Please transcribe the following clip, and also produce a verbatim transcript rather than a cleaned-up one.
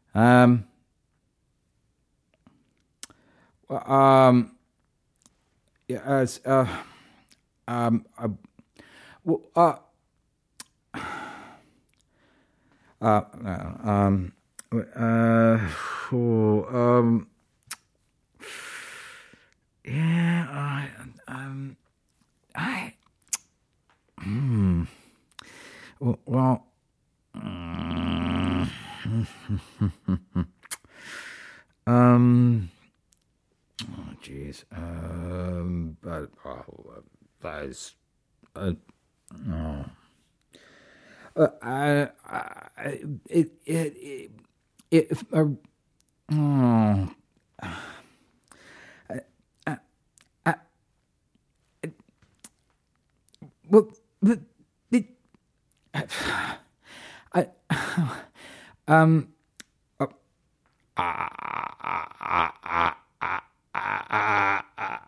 Um. well, Um. Yeah. Uh, it's, uh. Um. Uh, well, uh. Uh. uh, Um. Uh. oh, um. Yeah. I. Um. I. Hmm. Well. well mm, um. Oh, jeez. Um. But. Oh, that is. Uh, oh. Uh, I, I, it, it, it, it, uh, oh, I, I, I, it, well, the, the, I, um, uh, ah, ah, ah, ah, ah, ah, ah,